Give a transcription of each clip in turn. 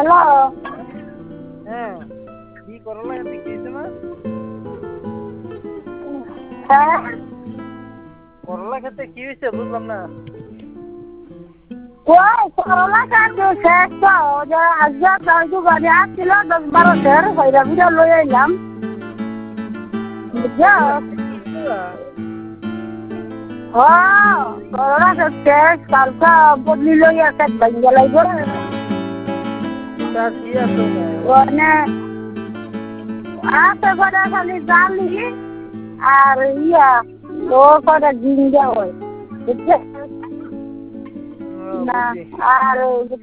Hello. হ্যাঁ, কি করলা এতে কি হয়েছে মা? হ্যাঁ, করলা খেতে কি হয়েছে বুঝলাম না। ওই করলা কাটু শেষ তো যে আজকে কালকে গাড়ি আসছিল 10-12 কইরা বিটা লই আইলাম বুঝছো। করলা শেষ করলা? করলা শেষ কালকে বদলি লই আসে ভাঙ্গা লাগবে তার কি আছে ওটায়? মানে আছে করে খালি জালি আর ইয়া ও করে জিঙ্গা হয় বুঝছো না। বুঝছি। আর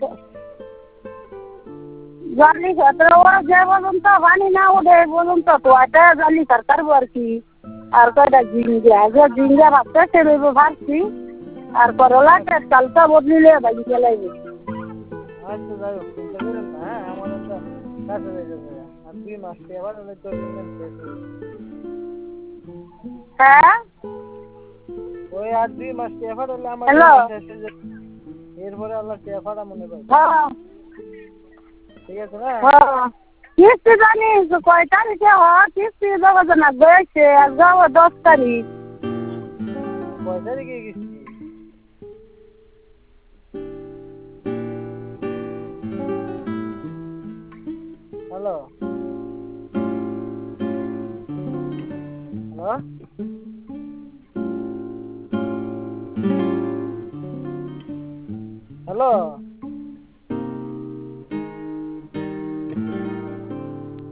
জালি ক্ষেত্রে ওরা যে বলুন তো পানি না ওঠে বলুন তো এটা জালি সরকার আর কি আর কয়টা জিঙ্গা ভাবতে সে ভাবছি আর করলা কালকা বদলিলে ভাই লাগবে। আচ্ছা যাই হোক চিন্তা করেন না, হ্যাঁ আমার একটা কাছে যাইতেছে আর 2 মাস আবার হলে তো পেমেন্ট শেষ হয়ে যাবে। হ্যাঁ ওই আর 2 মাস এবার হলে আমার হ্যালো। পেমেন্ট শেষ হয়ে যাবে। এরপরে আল্লাহ টেফাটা মনে পাই। হ্যাঁ ঠিক আছে না? হ্যাঁ কিস্তি জানিস কয় তারিখে কিস্তি দেওয়া না গেছে আর যাবো 10 তারিখ। কয় তারিখে গেছি? Hello hello hello